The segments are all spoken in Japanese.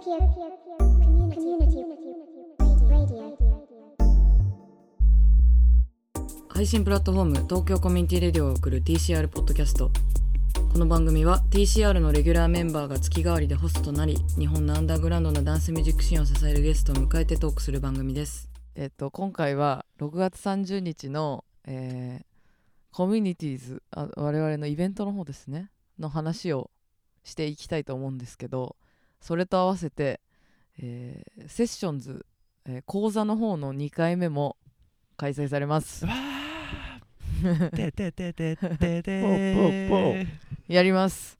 配信プラットフォーム東京コミュニティレディオを送る TCR ポッドキャスト。この番組は TCR のレギュラーメンバーが月替わりでホストとなり、日本のアンダーグラウンドのダンスミュージックシーンを支えるゲストを迎えてトークする番組です。今回は6月30日の、コミュニティーズ、我々のイベントの方ですねの話をしていきたいと思うんですけど、それと合わせて、セッションズ、講座の方の2回目も開催されます。 ててててててやります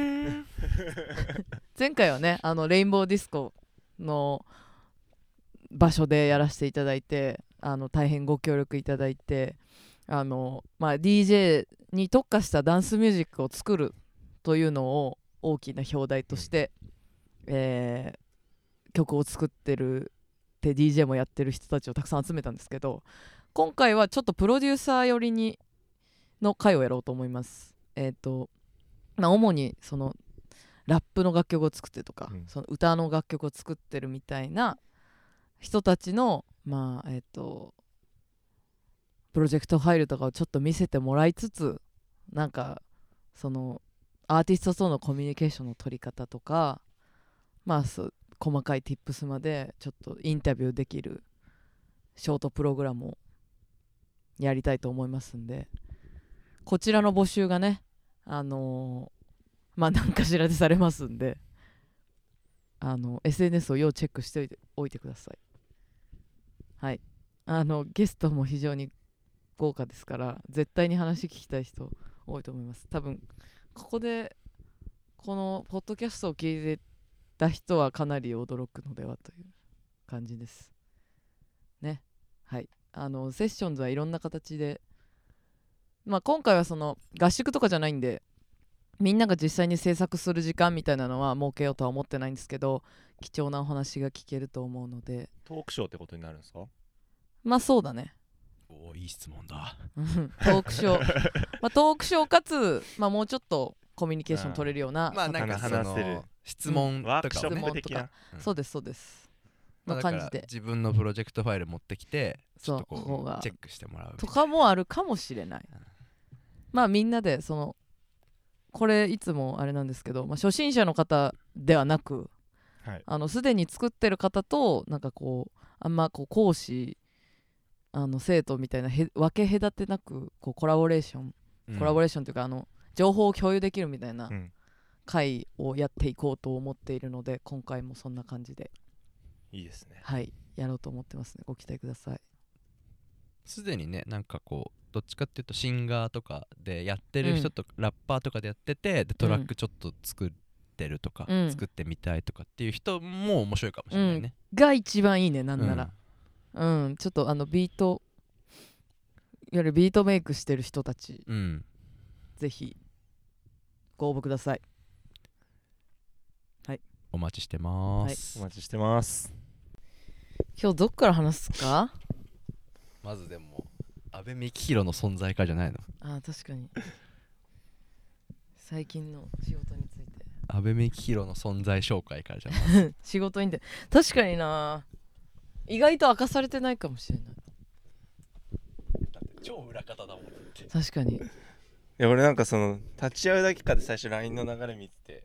前回はね、レインボーディスコの場所でやらせていただいて、大変ご協力いただいて、DJ に特化したダンスミュージックを作るというのを大きな表題として、曲を作ってるで DJ もやってる人たちをたくさん集めたんですけど、今回はちょっとプロデューサー寄りの回をやろうと思います。主にそのラップの楽曲を作ってとか、その歌の楽曲を作ってるみたいな人たちのプロジェクトファイルとかをちょっと見せてもらいつつ、なんかそのアーティストとのコミュニケーションの取り方とか、細かい tips までちょっとインタビューできるショートプログラムをやりたいと思いますんで、こちらの募集がね、何かしらでされますんで、SNS を要チェックしておいてください。はい、ゲストも非常に豪華ですから、絶対に話聞きたい人多いと思います。多分ここでこのポッドキャストを聞いてた人はかなり驚くのではという感じですね。はい、セッションズはいろんな形で、今回はその合宿とかじゃないんで、みんなが実際に制作する時間みたいなのは設けようとは思ってないんですけど、貴重なお話が聞けると思うので。 トークショーってことになるんですか？ そうだね。 いい質問だトークショートークショーかつ、もうちょっとコミュニケーション取れるような、 なんかその質問とか、 ワークショップ的な、そうですそうです、の感じで自分のプロジェクトファイル持ってきて、ちょっとこうチェックしてもらうとかもあるかもしれない。みんなでこれいつもあれなんですけど、初心者の方ではなく、すでに作ってる方となんかあんま講師生徒みたいな分け隔てなくコラボレーションというか、情報を共有できるみたいな会をやっていこうと思っているので、今回もそんな感じでいいですね。 はい、やろうと思ってますね。ご期待ください。 すでにね、なんかどっちかっていうとシンガーとかでやってる人とか、ラッパーとかでやってて、でトラックちょっと作ってるとか、作ってみたいとかっていう人も面白いかもしれないね、 が一番いいね。なんならちょっとビートよりビートメイクしてる人たち、ぜひご応募ください。はい、 お待ちしてます、 お待ちしてます。 今日どっから話すか？ まずでも阿部幹宏の存在かじゃないの？ 確かに最近の仕事について阿部幹宏の存在紹介からじゃない仕事に確かにな、意外と明かされてないかもしれない。 だって超裏方だもんって。 確かに。いや、俺なんかその立ち会うだけかで最初 LINE の流れ見てて、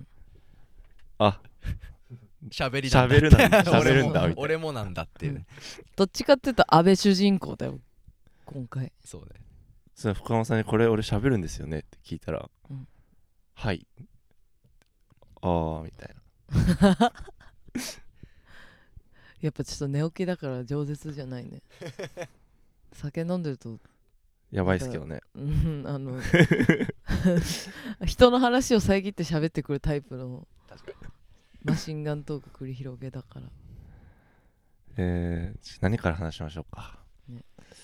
喋るんだ俺もなんだっていうね、 どっちかっていうと安倍主人公だよ今回。 そうね。 それ深間さんにこれ俺喋るんですよねって聞いたら、はいみたいなやっぱちょっと寝起きだから饒舌じゃないね酒飲んでるとやばいっすけどね人の話を遮って喋ってくるタイプの確かにマシンガントーク繰り広げだから。 何から話しましょうか、 ね。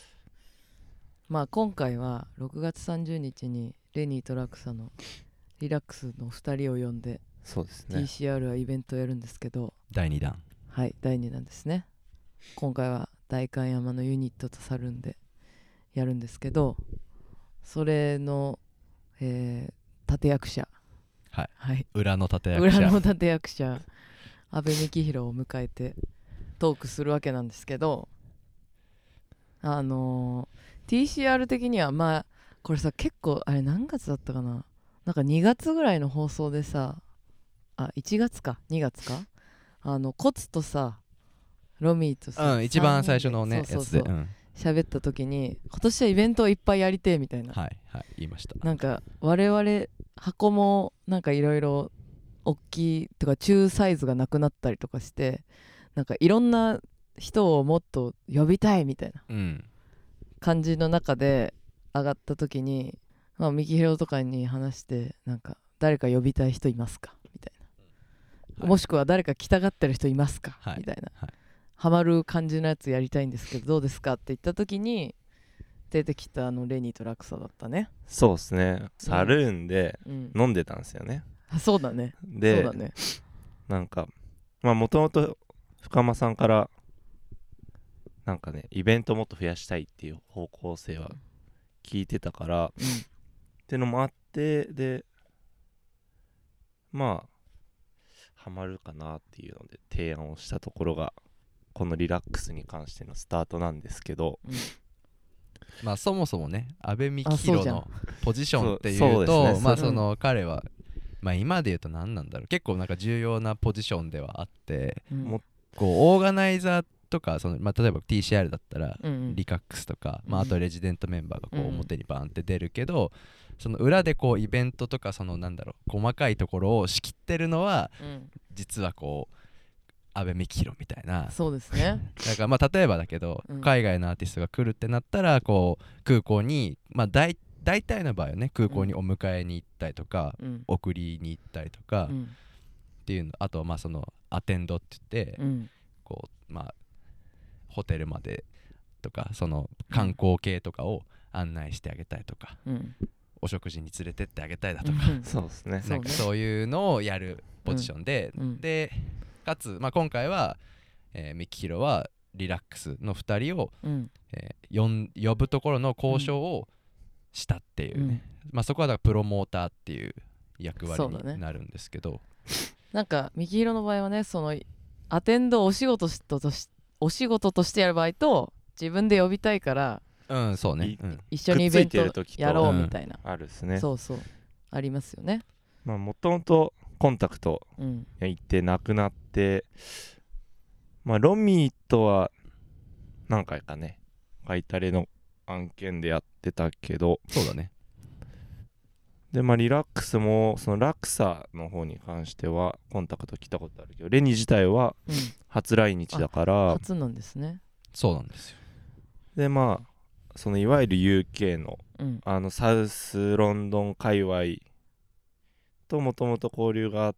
今回は6月30日にレニーとラクサのリラックスの2人を呼んで、 そうですね、 TCR はイベントをやるんですけど、 第2弾。 はい、第2弾ですね。今回は代官山のユニットとサルンでやるんですけど、それの、立役者、 はい、裏の立役者阿部幹弘を迎えてトークするわけなんですけど、TCR 的にはまあこれさ結構あれ何月だったかな、なんか2月ぐらいの放送でさ、1月か2月か、コツとさロミーとさ、 一番最初のねそうそうそうやつで、 喋った時に今年はイベントをいっぱいやりてえみたいな、 はいはい言いました。 なんか我々箱もなんかいろいろ大きいとか中サイズがなくなったりとかして、なんかいろんな人をもっと呼びたいみたいな感じの中で上がった時に、まあ、ミキヒロとかに話して、なんか誰か呼びたい人いますかみたいな、 はい、 もしくは誰か来たがってる人いますか、 はい、 みたいな、 はい、 ハマる感じのやつやりたいんですけどどうですかって言った時に出てきたレニーとラクサだったね。 そうですね、サルーンで飲んでたんですよね、 そうだね。 でそうだね。 なんかまあもともと深間さんからなんかねイベントもっと増やしたいっていう方向性は聞いてたから、ってのもあって、でまあハマるかなっていうので提案をしたところがこのリラックスに関してのスタートなんですけど、 まあそもそもね阿部幹弘のポジションっていうとそうですね、 まあその彼はまあ今で言うと何なんだろう、結構なんか重要なポジションではあって、こうオーガナイザーとかまあ例えば TCR だったらリカックスとか、まああとレジデントメンバーがこう表にバーンって出るけど、その裏でこうイベントとかそのなんだろう細かいところを仕切ってるのは実はこう阿部幹弘みたいな。 そうですね。 だからまあ例えばだけど、海外のアーティストが来るってなったらこう空港にまあ大体の場合はね空港にお迎えに行ったりとか、送りに行ったりとか、っていうの、あとはまあそのアテンドって言って、こうまあホテルまでとかその観光系とかを案内してあげたりとか、お食事に連れてってあげたいだとか、 そうですね、 なんかそういうのをやるポジションで、でかつ、まあ、今回は、ミキヒロはリラックスの2人を、呼ぶところの交渉をしたっていうね、まあ、そこはだからプロモーターっていう役割になるんですけど、 なんかミキヒロの場合はね、そのアテンドをお仕事としてやる場合と自分で呼びたいからそうね、 一緒にイベントやろうみたいな、 あるっすね。 そうそうありますよね。 まあもともとコンタクト行ってなくなって、まあロミーとは何回かねガイタレの案件でやってたけど、 そうだね。 でまあリラックスもそのラクサの方に関してはコンタクト来たことあるけど、レニ自体は初来日だから、 初なんですね。 そうなんですよ。 でまあそのいわゆる UK の、サウスロンドン界隈ともともと交流があって、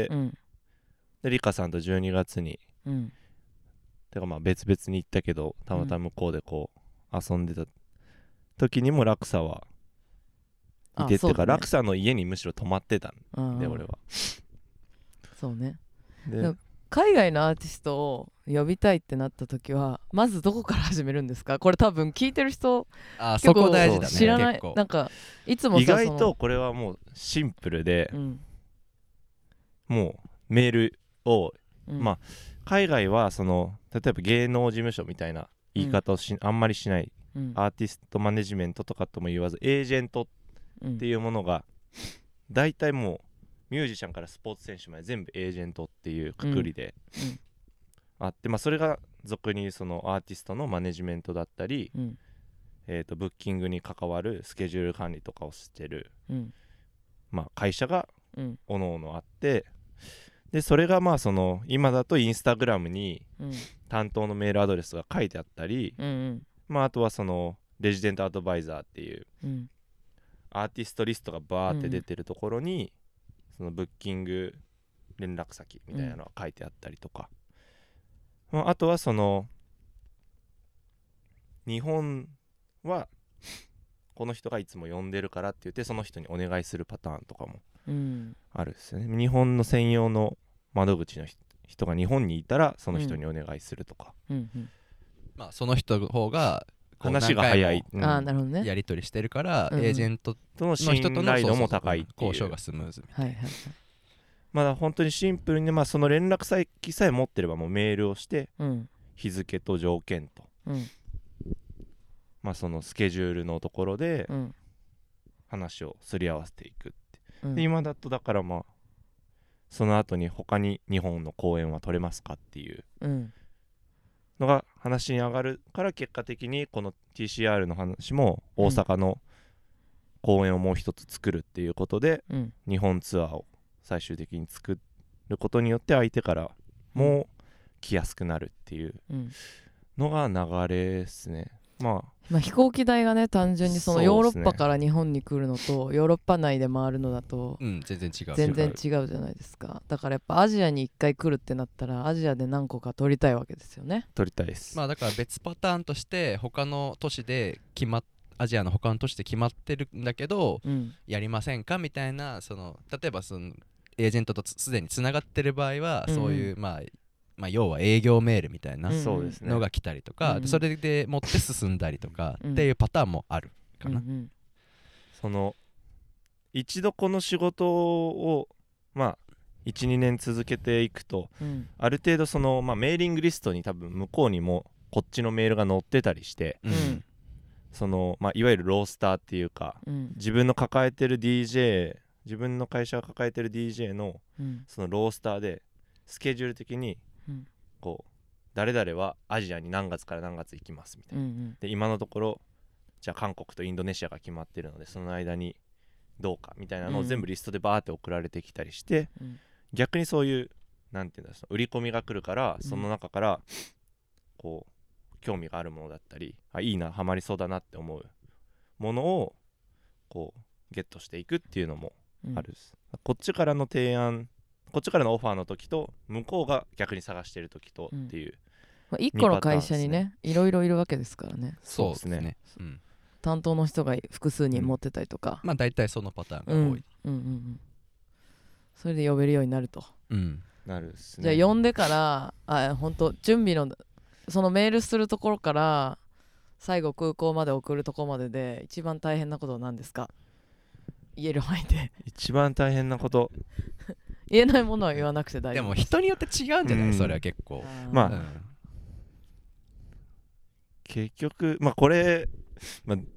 でリカさんと12月に、てかまあ別々に行ったけどたまたま向こうでこう遊んでた時にもラクサはいてってか、ラクサの家にむしろ泊まってたんで俺は。 そうね。で海外のアーティストを呼びたいってなった時はまずどこから始めるんですか？これ多分聞いてる人そこ大事だね。 知らない。なんかいつもさ、 意外とこれはもうシンプルで、もうメールを、まあ海外はその例えば芸能事務所みたいな言い方をあんまりしない、アーティストマネジメントとかとも言わずエージェントっていうものが大体もうミュージシャンからスポーツ選手まで全部エージェントっていうくくりであって、まあそれが俗にそのアーティストのマネジメントだったり、ブッキングに関わるスケジュール管理とかをしてる、まあ会社がおのおのあって、でそれがまあその今だとインスタグラムに担当のメールアドレスが書いてあったり、まああとはそのレジデントアドバイザーっていうアーティストリストがバーって出てるところに、そのブッキング連絡先みたいなのが書いてあったりとか、あとはその日本はこの人がいつも呼んでるからって言ってその人にお願いするパターンとかもあるんですよね。日本の専用の窓口の人が日本にいたらその人にお願いするとか、 まあその人の方が話が早い、 やり取りしてるから、エージェントの人との信頼度も高いっていう交渉がスムーズみたいな。 まだ本当にシンプルに、まあ、その連絡先さえ持ってればもうメールをして、 うん、 日付と条件と、 うん、 まあ、そのスケジュールのところでうん、 話をすり合わせていくって、 うん、 で今だとだからまあその後に他に日本の公演は取れますかっていううん、 のが話に上がるから、結果的にこの TCR の話も大阪の公演をもう一つ作るっていうことで、 うん、 日本ツアーを最終的に作ることによって相手からも来やすくなるっていうのが流れですね。まあ飛行機代がね、単純にそのヨーロッパそうですねから日本に来るのとヨーロッパ内で回るのだとうん、全然違う。 全然違うじゃないですか。だからやっぱアジアに1回来るってなったらアジアで何個か取りたいわけですよね。 取りたいです。 まあだから別パターンとして他の都市でアジアの他の都市で決まってるんだけど、 うん、 やりませんかみたいな、その例えばそのエージェントとすでにつながってる場合は、そういうまあ要は営業メールみたいなそうですねのが来たりとか、でそれで持って進んだりとかっていうパターンもあるかな。 その一度この仕事をまあ 1,2 年続けていくと、ある程度その、まあ、メーリングリストに多分向こうにもこっちのメールが載ってたりして、その、まあ、いわゆるロースターっていうか、自分の抱えてる DJ、 自分の会社が抱えてる DJ のそのロースターでスケジュール的にこう誰々はアジアに何月から何月行きますみたいな、で今のところじゃあ韓国とインドネシアが決まってるのでその間にどうかみたいなのを全部リストでバーって送られてきたりして、逆にそういうなんていうんだろう、売り込みが来るからその中からこう興味があるものだったり、いいな、ハマりそうだなって思うものをこうゲットしていくっていうのもあるです、こっちからの提案、こっちからのオファーの時と向こうが逆に探してる時とっていう、 1個の会社にねいろいろいるわけですからね。 そうですね、 担当の人が複数人持ってたりとか、 まあ大体そのパターンが多い、 それで呼べるようになると、 なるですね。 じゃあ呼んでから本当準備のそのメールするところから最後空港まで送るところまでで一番大変なことは何ですか？言える範囲で。 一番大変なこと言えないものは言わなくて大丈夫。 でも人によって違うんじゃない、それは結構。 まあ、結局まあこれ、まあ、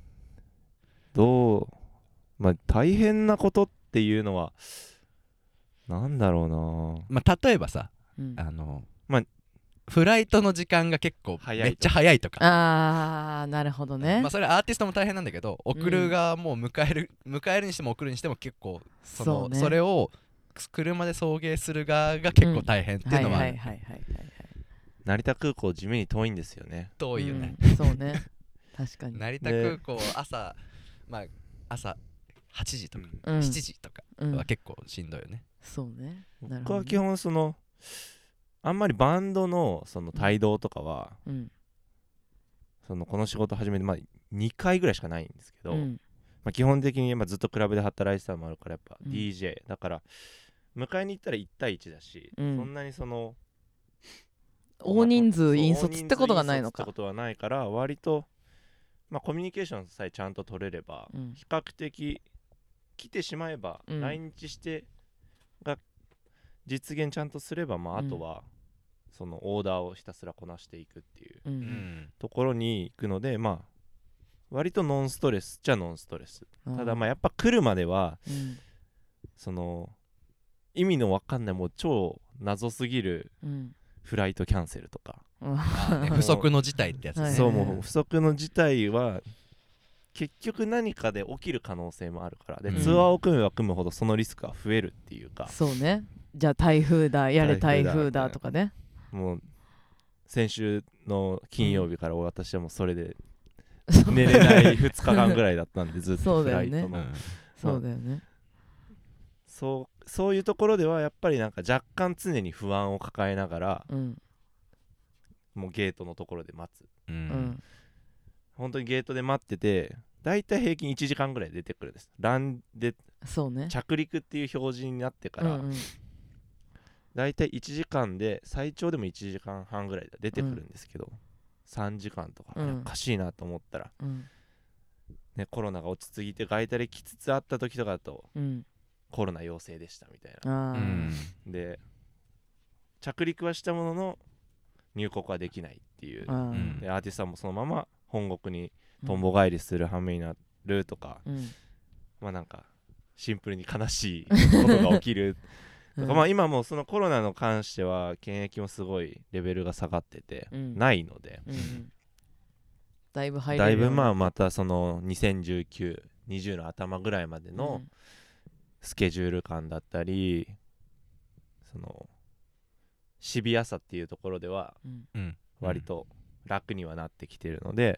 まあ大変なことっていうのはなんだろうな、 まあ例えばさ、まあフライトの時間が結構めっちゃ早いとか、 なるほどね。 まあそれアーティストも大変なんだけど、送る側も迎えるにしても送るにしても結構それを車で送迎する側が結構大変っていうのはある。 成田空港地味に遠いんですよね。 遠いよね、 そうね、確かに。 成田空港朝8時とか7時とかは結構しんどいよね。 そうね。 僕は基本そのあんまりバンドのその帯同とかは、そのこの仕事始めて2回ぐらいしかないんですけど、基本的にずっとクラブで働いてたのもあるから、やっぱ DJ だから迎えに行ったら1対1だし、そんなにその大人数引率ってことがないのか。 ってことはないから、割とコミュニケーションさえちゃんと取れれば、比較的来てしまえば、来日してが実現ちゃんとすれば、あとはそのオーダーをひたすらこなしていくっていうところに行くので、割とノンストレスじゃノンストレス。ただやっぱ来るまでは、その意味のわかんないもう超謎すぎるフライトキャンセルとか、 不測の事態ってやつね。 そう、もう不測の事態は結局何かで起きる可能性もあるから、でツアーを組めば組むほどそのリスクが増えるっていうか。 そうね。じゃあ台風だ台風だとかね。 もう先週の金曜日から私はもうそれで寝れない2日間ぐらいだったんで、ずっとフライトのそうだよね。 そういうところではやっぱりなんか若干常に不安を抱えながら、もうゲートのところで待つ、本当にゲートで待ってて、だいたい平均1時間ぐらい出てくるんです。ランで着陸っていう表示になってから、だいたい1時間で最長でも1時間半ぐらいで出てくるんですけど、3時間とかおかしいなと思ったら、コロナが落ち着いて外タレ来つつあった時とかだと、 コロナ陽性でしたみたいなあー、 うんで着陸はしたものの入国はできないっていうあー、 うんでアーティストさんもそのまま本国にとんぼ返りする羽目になるとか、 うんまあなんかシンプルに悲しいことが起きるうんまあ今もうそのコロナの関しては検疫もすごいレベルが下がってて、 うんないので、 うんうん、だいぶ入だいぶれるようになってまあまたその2019、20の頭ぐらいまでのスケジュール感だったり、そのシビアさっていうところではうんうん割と楽にはなってきてるので、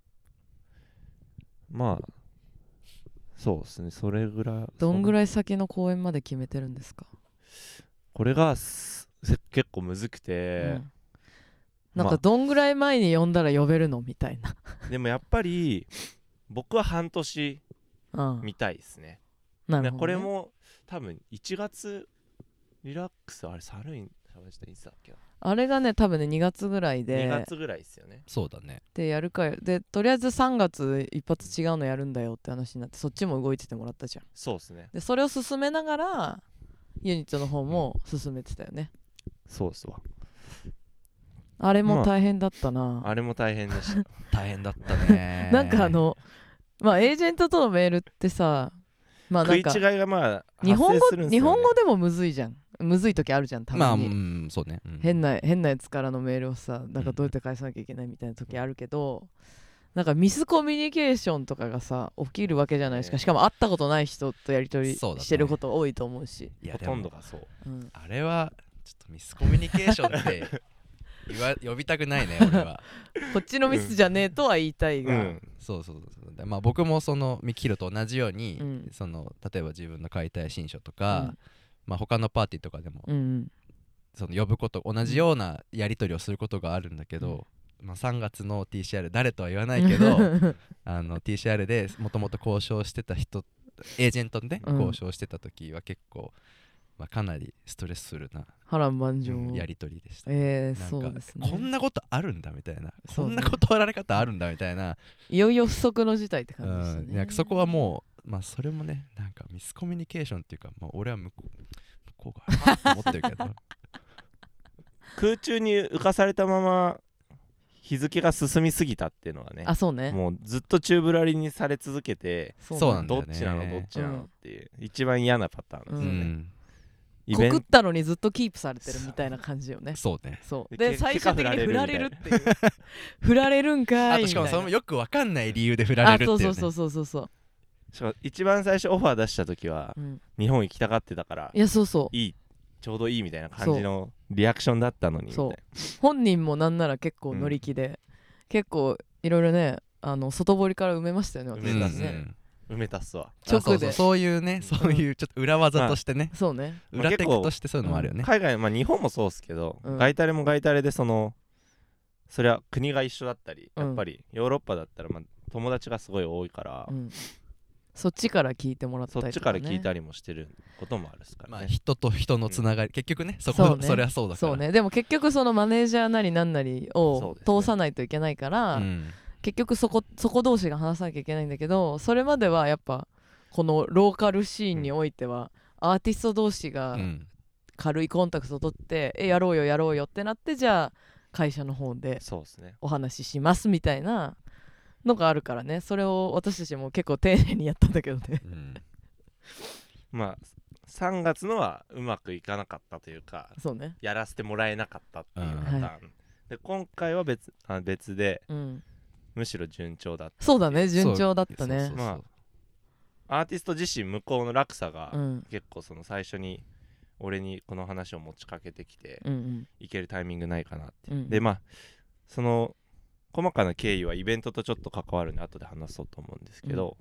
まあそうですね、それぐらい。 どんぐいらい先の公演まで決めてるんですか？ これが結構むずくて、 うん、なんかどんぐらい前に呼んだら呼べるのみたいなでもやっぱり僕は半年うん見たいですね。 なるほどね、 これも多分1月リラックスあれサルインいつだっけな、 あれがね多分ね2月ぐらい 2 で月ぐらいですよね。 そうだね。 でやるかでとりあえず3月一発違うのやるんだよって話になってそっちも動いててもらったじゃん。 そうですね、 でそれを進めながらユニットの方も進めてたよね。 そうっすわ。 あれも大変だったな、 あれも大変でした大変だったね。 なんかまあエージェントとのメールってさまあなんか食い違いがまあ日本発生するんですよね。 日本語でもむずいじゃん。むずい時あるじゃんたまあ、 まに、 うん、そうね。うん変なやつからのメールをさなんかどうやって返さなきゃいけないみたいな時あるけど、なんかミスコミュニケーションとかがさ起きるわけじゃないですか。しかも会ったことない人とやり取りそうだねしてること多いと思うし、 いやほとんどがそう。 うん、 あれはちょっとミスコミュニケーションって呼びたくないね俺は。 こっちのミスじゃねえとは言いたいが、 うん、 そうそうそうで、まあ、僕もそのミキヒロと同じように、 うんその例えば自分の解体新書とか、 うんまあ、他のパーティーとかでも、 うんその呼ぶこと同じようなやり取りをすることがあるんだけど、まあ、3月の TCR 誰とは言わないけどTCR でもともと交渉してた人エージェントで、 うん交渉してた時は結構、まあ、かなりストレスフルな波乱万丈、 やり取りでした。 なんかそうですね。 こんなことあるんだみたいな、 そうねこんな断られ方あるんだみたいな、 いよいよ不測の事態って感じでしたね。 なんかそこはもう、まあ、それもねなんかミスコミュニケーションっていうか、まあ、俺は向こうがと思ってるけど空中に浮かされたまま日付が進みすぎたっていうのはね、 あそうね。 もうずっと宙ぶらりにされ続けて、 そうなんだよねどっちなのどっちなのっていう、一番嫌なパターンですうよね。 んイベント告ったのにずっとキープされてるみたいな感じよね。 そうね。 そうでで最終的に振られるっていう結振られるんかあーいみたいな。 としかもそれもよくわかんない理由で振られるっていう、ね、 そうそう、 しかも一番最初オファー出した時はうん、 日本行きたがってたからいやそういいちょうどいいみたいな感じのリアクションだったのにみたいな。 本人もなんなら結構乗り気で、結構いろいろね外堀から埋めましたよね私埋めたたちね、 埋めたっすわ。 直でそういうね、そういうちょっと裏技としてね、 そうね裏テクとしてそういうのもあるよね。 海外、まあ、日本もそうですけど、 うんガイタレもガイタレでそりゃ国が一緒だったり、 うんやっぱりヨーロッパだったら、まあ、友達がすごい多いから、 うんそっちから聞いてもらったそっりとか、ね、 ちから聞いたりもしてることもあるっすからまあ、 ね。 人と人のつながり、結局ね、そそうねりゃそうだから。 そうねでも結局そのマネージャーなりなんなりをそうですね通さないといけないから、 うん結局そこ同士が話さなきゃいけないんだけど、それまではやっぱこのローカルシーンにおいては、アーティスト同士がうん軽いコンタクトを取って、やろうよってなって、じゃあ会社の方でそうですね。 お話ししますみたいなのがあるからね。それを私たちも結構丁寧にやったんだけどね。 うんまあ3月のはうまくいかなかったというか、 そうねやらせてもらえなかったっていうパターン、 はで今回は別でうんむしろ順調だった。 そうだね順調だったね。 そうまアーティスト自身向こうの落差がうん結構その最初に俺にこの話を持ちかけてきて、 うんいけるタイミングないかなって、 うんでまあその細かな経緯はイベントとちょっと関わるんで後で話そうと思うんですけど、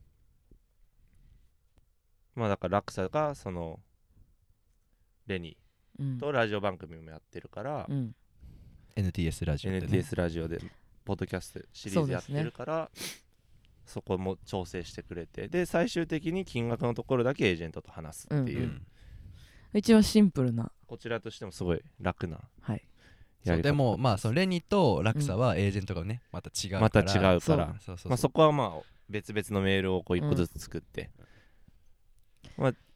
まあだから落差がそのレニうんーとラジオ番組もやってるから、 うん NTS ラジオでね。 NTS ラジオでポッドキャストシリーズやってるからそこも調整してくれて、で最終的に金額のところだけエージェントと話すっていう、 うん一番シンプルな、 こちらとしてもすごい楽なはいやり方そうでもまあそのレニとラクサはエージェントがねまた違うから、 また違うそうから、 そうそうそうまあ、そこはまあ別々のメールをこう一個ずつ作って、まあ、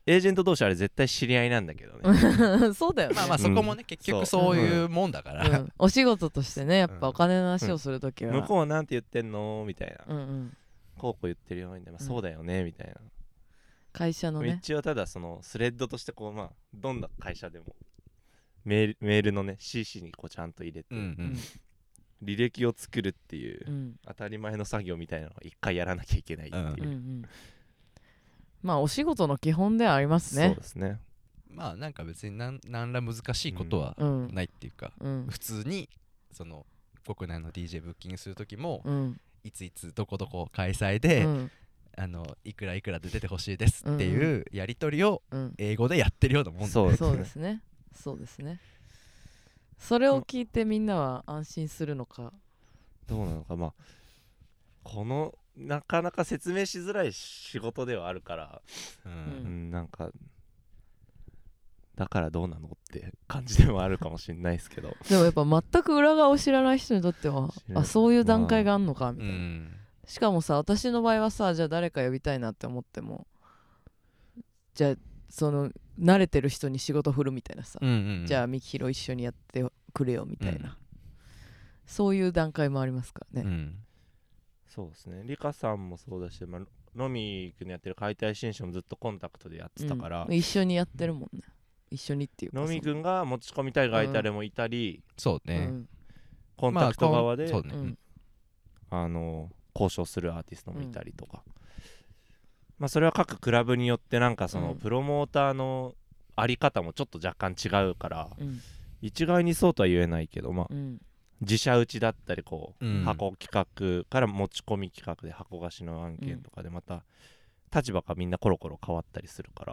エージェント同士あれ絶対知り合いなんだけどねそうだよね。 まあまあそこもね、結局そういうもんだから、 お仕事としてねやっぱお金の話をするときは、 向こうはなんて言ってんのみたいな、 こう言ってるようにで、そうだよねみたいな、 会社のね一応ただそのスレッドとしてこうどんな会社でもメールのね CC にこうちゃんと入れて、履歴を作るっていう、当たり前の作業みたいなのを一回やらなきゃいけないっていう、 まあお仕事の基本ではありますね。 そうですね。 まあなんか別に何ら難しいことはないっていうか、普通にその国内の DJ ブッキングする時も、いついつどこどこ開催で、いくらいくらで出てほしいですっていうやり取りを英語でやってるようなもんで、 そうですね。そうですね。それを聞いてみんなは安心するのかどうなのか。まあこのなかなか説明しづらい仕事ではあるから、なんかだからどうなのって感じでもあるかもしれないですけどでもやっぱ全く裏側を知らない人にとってはそういう段階があんのかみたいな、しかもさ私の場合はさじゃあ誰か呼びたいなって思ってもじゃあその慣れてる人に仕事振るみたいなさ、じゃあミキヒロ一緒にやってくれよみたいな、そういう段階もありますからね、 そうですね。リカさんもそうだし、ロミー君のやってる解体新書もずっとコンタクトでやってたから、 一緒にやってるもんね。一緒にっていうかロミー君が持ち込みたいが誰もいたり、 そうね、 コンタクト側で、 そうね、 交渉するアーティストもいたりとか、それは各クラブによってなんかそのプロモーターのあり方もちょっと若干違うから、一概にそうとは言えないけど、自社打ちだったりこう、箱企画から持ち込み企画で箱貸しの案件とかでまた立場がみんなコロコロ変わったりするから、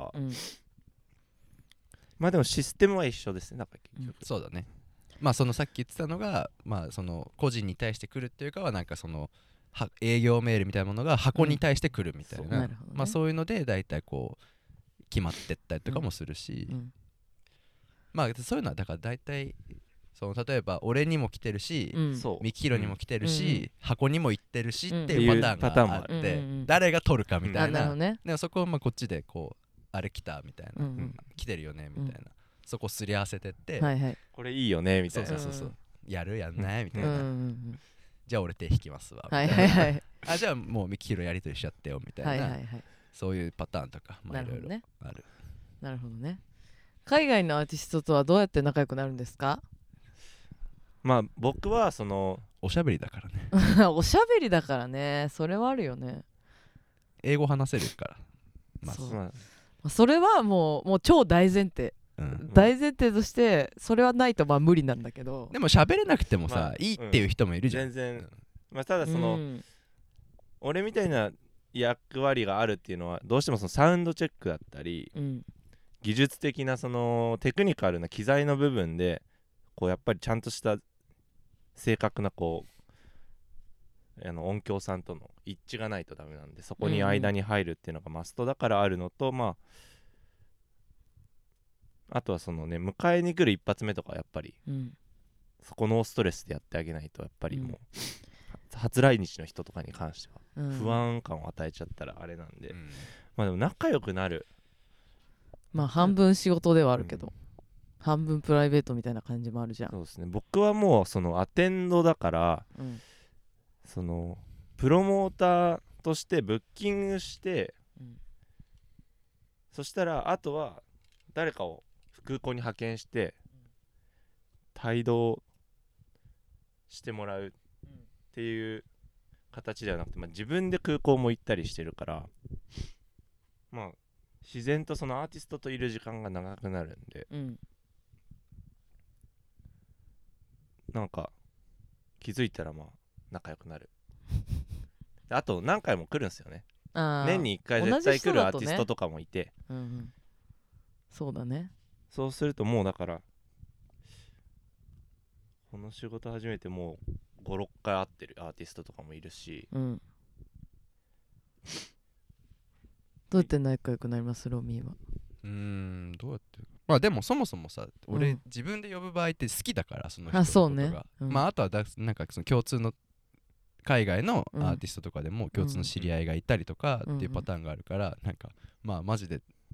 でもシステムは一緒ですね。なんか結局、 そうだね。まあそのさっき言ってたのが、その個人に対して来るっていうかはなんかその営業メールみたいなものが箱に対して来るみたいな、そういうのでだいたいこう決まってったりとかもするし、そういうのはだからだいたいその例えば俺にも来てるし、ミキヒロにも来てるし、箱にも行ってるしっていうパターンがあって、誰が取るかみたいな、でもそこをこっちでこうあれ来たみたいな、来てるよねみたいな、そこすり合わせてって、 これいいよねみたいな、 そうやるやんないみたいな、じゃあ俺手引きますわみたいな、じゃあもうミキヒロやりとりしちゃってよみたいな、そういうパターンとかいろいろある。 なるほどね。海外のアーティストとはどうやって仲良くなるんですか？ 僕はそのおしゃべりだからねおしゃべりだからね、それはあるよね。 英語話せるから、 それはもう超大前提、大前提としてそれはないと無理なんだけど、 でも喋れなくてもさ、いいっていう人もいるじゃん。 全然、ただその、俺みたいな役割があるっていうのはどうしてもそのサウンドチェックだったり、技術的なそのテクニカルな機材の部分でこうやっぱりちゃんとした正確なこう音響さんとの一致がないとダメなんで、そこに間に入るっていうのがマストだからあるのと、あとはそのね、迎えに来る一発目とかやっぱり、そこのストレスでやってあげないとやっぱりもう、初来日の人とかに関しては不安感を与えちゃったらあれなんで、でも仲良くなる、 半分仕事ではあるけど、半分プライベートみたいな感じもあるじゃん。 そうですね。僕はもうそのアテンドだから、そのプロモーターとしてブッキングして、そしたらあとは誰かを空港に派遣して帯同してもらうっていう形ではなくて、自分で空港も行ったりしてるから、自然とそのアーティストといる時間が長くなるんで、なんか気づいたら仲良くなるあと何回も来るんですよね。年に1回絶対来るアーティストとかもいて、 そうだね。 そうするともうだからこの仕事始めてもう 5,6 回会ってるアーティストとかもいるし、 どうやって仲良くなります？ロミーは。 どうやってでもそもそもさ、俺自分で呼ぶ場合って好きだから、その人のことが、あとはなんかその共通の海外のアーティストとかでも共通の知り合いがいたりとかっていうパターンがあるから、なんかマジで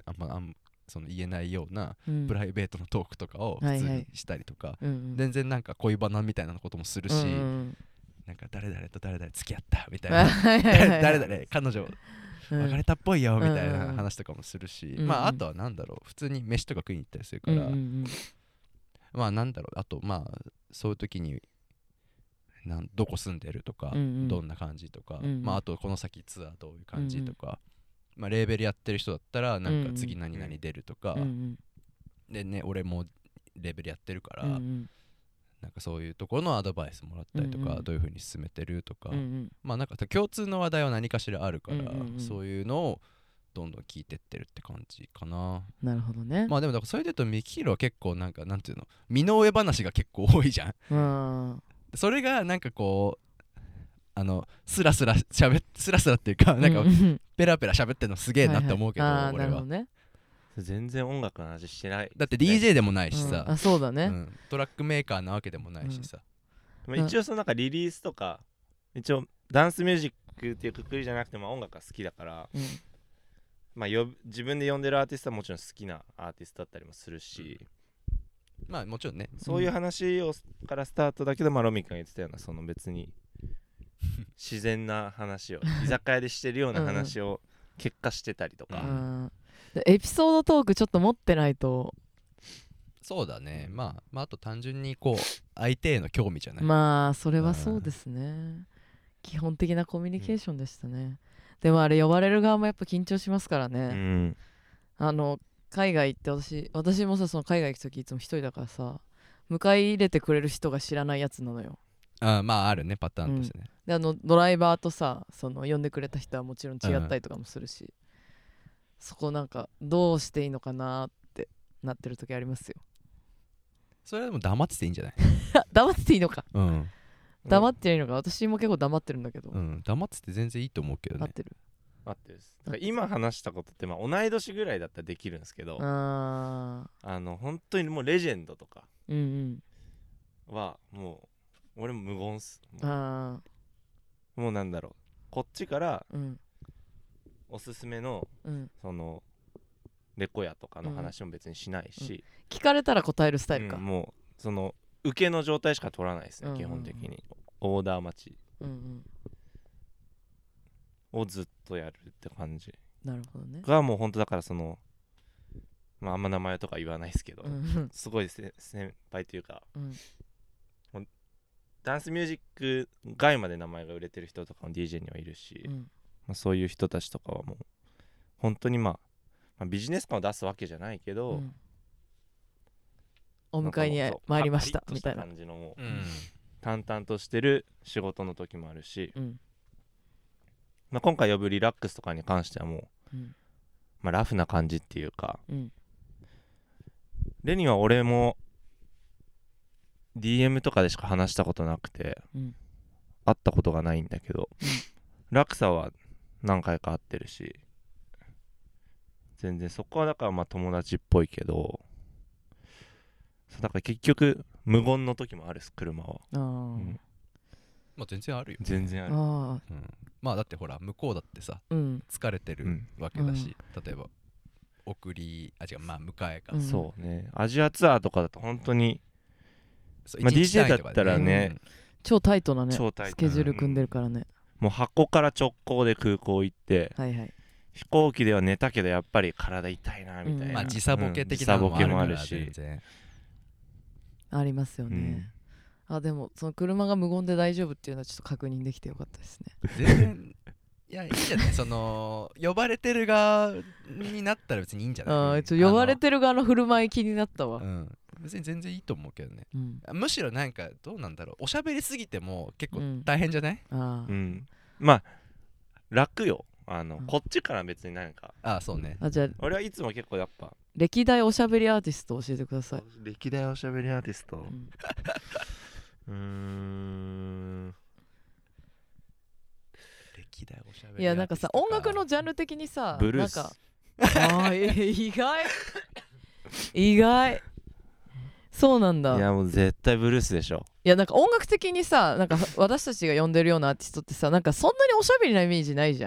その言えないようなうんプライベートのトークとかを普通にしたりとか、 うんうん全然なんか恋バナみたいなこともするし、 うんうんなんか誰々と誰々付き合ったみたいあなはいはいはいはい誰々彼女うん別れたっぽいよみたいうんうんうなん話とかもするし、 うんうんまああとはなんだろう、普通に飯とか食いに行ったりするから、 うんうんまあなんだろう、あとまあそういう時にどこ住んでるとか、 うんうんどんな感じとか、 うんうんまああとこの先ツアーどういう感じとか、まあレーベルやってる人だったらなんか次何々出るとか、 うんうんでね俺もレーベルやってるから、 うんうんなんかそういうところのアドバイスもらったりとか、 うんうんどういう風に進めてるとか、 うんうんまあなんか共通の話題は何かしらあるから、 うんうんうんそういうのをどんどん聞いてってるって感じかな。 なるほどねまあでもだからそれで言うとミキヒロは結構なんかなんていうの、身の上話が結構多いじゃん。 うんそれがなんかこうスラスラっていうかなんかうんペラペラ喋ってるのすげえなって思うけど、 はいはいあーな俺はるほどね全然音楽の話してないだって DJ でもないしさ、 うんあそうだねうんトラックメーカーなわけでもないしさ、 まあ一応そのなんかリリースとか一応ダンスミュージックっていうくくりじゃなくても音楽が好きだからうんまあ自分で呼んでるアーティストはもちろん好きなアーティストだったりもするし、 まあもちろんねそういう話からスタートだけど、まあロミ君が言ってたようなその別に自然な話を居酒屋でしてるような話を結果してたりとか、 うんでエピソードトークちょっと持ってないとそうだね、まああと単純にこう相手への興味じゃない、 まあそれはそうですね基本的なコミュニケーションでしたね、でもあれ呼ばれる側もやっぱ緊張しますからうね、 ん、 海外行って私もさその海外行く時いつも一人だからさ迎え入れてくれる人が知らないやつなのよまああるねパターンとしてね、 でドライバーとさその呼んでくれた人はもちろん違ったりとかもするし、そこなんかどうしていいのかなってなってる時ありますよそれはでも黙ってていいんじゃない？ 黙ってていいのかうん黙ってていいのか私も結構黙ってるんだけど、 黙ってて全然いいと思うけどね。 合ってるあってですだから今話したことってまあ同い年ぐらいだったらできるんですけどあ本当にもうレジェンドとかうんはもう俺も無言っすうんあもうなんだろうこっちからうんおすすめのうんそのレコヤとかの話も別にしないし、 聞かれたら答えるスタイルか、 もうその受けの状態しか取らないですね、 うんうんうん基本的にオーダー待ちうんをずっとやるって感じなるほどねがもう本当だからそのまああんま名前とか言わないですけど、 うんすごい先輩というかうんダンスミュージック外まで名前が売れてる人とかも DJ にはいるし、 うんまあ、そういう人たちとかはもう本当にまあビジネス感を出すわけじゃないけど、 うんお迎えに参りましたみたいな感じのもう、 うん淡々としてる仕事の時もあるし、 うんまあ、今回呼ぶリラックスとかに関してはもう、 うんまあ、ラフな感じっていうかうんレニは俺も DM とかでしか話したことなくて、 うん会ったことがないんだけど、 うんラクサは何回か会ってるし全然そこはだからまあ友達っぽいけどそうだから結局無言の時もあるっす車は、 あーうんまあ全然あるよ、 全然あるあうんまあだってほら向こうだってさーうん疲れてるうんわけだし、例えばまあ迎えか、 うんそうねアジアツアーとかだと本当にまあそう一日単位 DJ とかだったらね超タイトなね超タイトスケジュール組んでるからね、 もう箱から直行で空港行ってはいはい飛行機では寝たけどやっぱり体痛いなみたいな、 まあ時差ボケ的なのもあるから時差ボケもあるし全然ありますよね、あでもその車が無言で大丈夫っていうのはちょっと確認できてよかったですね全然いやいいんじゃないその呼ばれてる側になったら別にいいんじゃない呼ばれてる側の振る舞い気になったわ、 別に全然いいと思うけどねうん、 むしろなんかどうなんだろうおしゃべりすぎても結構うん大変じゃない、 あー、 まあ楽よんこっちから別になんかああそうねあじゃあ俺はいつも結構やっぱ歴代おしゃべりアーティスト教えてください、 歴代おしゃべりアーティストうん歴代おしゃべりいやなんかさアーティスト音楽のジャンル的にさブルースなんか意外意外そうなんだいやもう絶対ブルースでしょいやなんか音楽的にさなんか私たちが呼んでるようなアーティストってさなんかそんなにおしゃべりなイメージないじゃん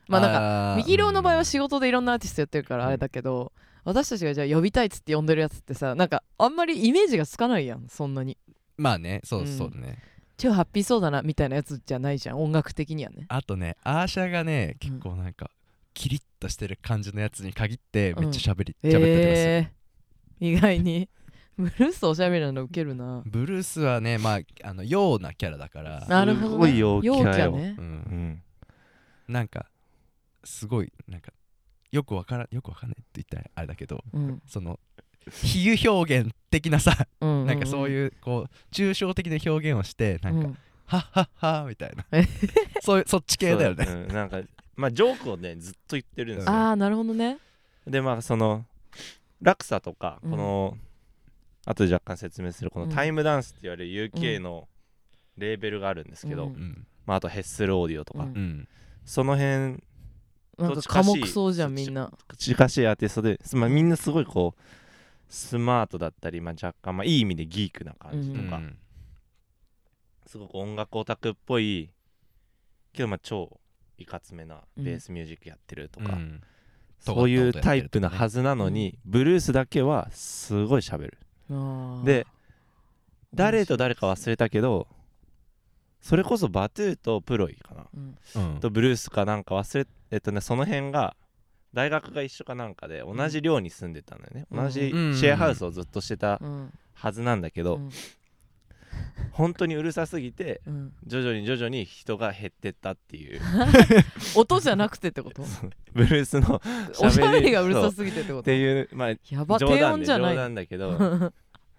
まあなんかみきろうの場合は仕事事でいろんなアーティストやってるからあれだけど、私たちがじゃあ呼びたいっつって呼んでるやつってさ、なんかあんまりイメージがつかないやん、そんなにまあね、そうそうね、 超ハッピーそうだなみたいなやつじゃないじゃん、音楽的にはね。 あとねアーシャがね結構なんかキリッとしてる感じのやつに限ってめっちゃ喋ってたりはする。 意外にブルースおしゃべりなのウケるな。 ブルースはね、まあようなキャラだからなるほど、ね、 すごい陽キャよね、 なんかすごいなんかよくわかんないって言ったらあれだけど、その比喩表現的なさ、なんかそういうこう抽象的な表現をしてなんか、はっはっはみたいなそっち系だよね。 なんかまあジョークをねずっと言ってるんですよ。 ああなるほどね。 でまあそのラクサとかこの、後で若干説明するこのタイムダンスって言われる UK のレーベルがあるんですけど、まああとヘッスルオーディオとか、その辺なんか寡黙そうじゃんみんな。 近しいアーティストで、まあ、みんなすごいこうスマートだったり、まあ、若干、まあ、いい意味でギークな感じとか、すごく音楽オタクっぽいけどまあ超いかつめなベースミュージックやってるとか、そういうタイプなはずなのに、ブルースだけはすごい喋る。で誰と誰か忘れたけどそれこそバトゥーとプロイかな、とブルースかなんか忘れその辺が大学が一緒かなんかで同じ寮に住んでたのよね、同じシェアハウスをずっとしてたはずなんだけど、本当にうるさすぎて、徐々に人が減ってったっていう音じゃなくてってことブルースのおしゃべりがうるさすぎてってことっていう、まあやば低音じゃない、 冗談だけど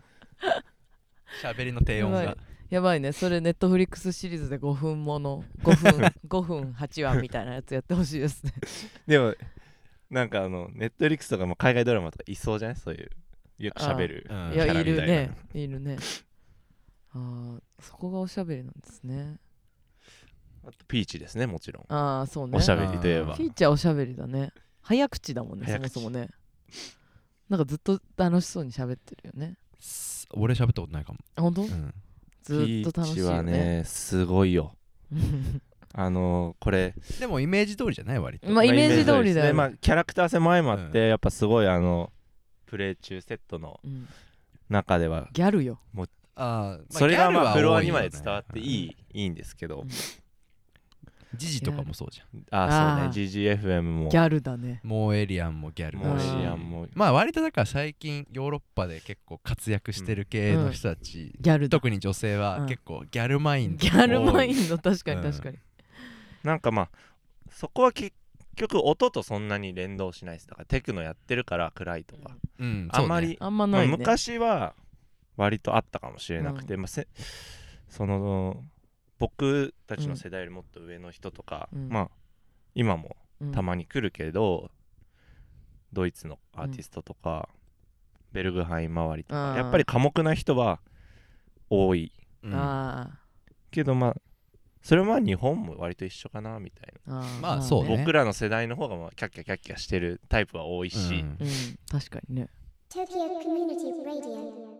喋りの低音がやばいね。それネットフリックスシリーズで5分もの5分8話みたいなやつやってほしいですねでもなんかネットフリックスとかも海外ドラマとかいそうじゃない、そういうよく喋るキャラみたいな。 いるね。あそこがおしゃべりなんですね。 あとピーチですね、もちろん。 そうね、 おしゃべりといえばピーチはおしゃべりだね。早口だもんね、そもそもね。なんかずっと楽しそうに喋ってるよね。 俺喋ったことないかも。 本当？ずっと楽しいよね。ピーチはねすごいよこれでもイメージ通りじゃない割と。 まあイメージ通りだよね。 まあキャラクター性も相まって、やっぱすごいプレイ中セットの中ではギャルよ。 それがまあフロアにまで伝わっていいんですけど、 ジジとかもそうじゃん。そうね、GGFM もギャルだね。 モーエリアンもギャルだし、まあ割とだから最近ヨーロッパで結構活躍してる系の人たち、特に女性は結構ギャルマインド、 ギャルマインド、確かになんかまあそこは結局音とそんなに連動しないです。だからテクノやってるから暗いとか、あんまり、 あんまないね。 昔は割とあったかもしれなくて、その僕たちの世代よりもっと上の人とか、まあ今もたまに来るけど、ドイツのアーティストとか、ベルグハイン周りとかやっぱり寡黙な人は多い、けどまあそれは日本も割と一緒かなみたいな。 まあそうね、 僕らの世代の方がキャッキャしてるタイプは多いし、 確かにね。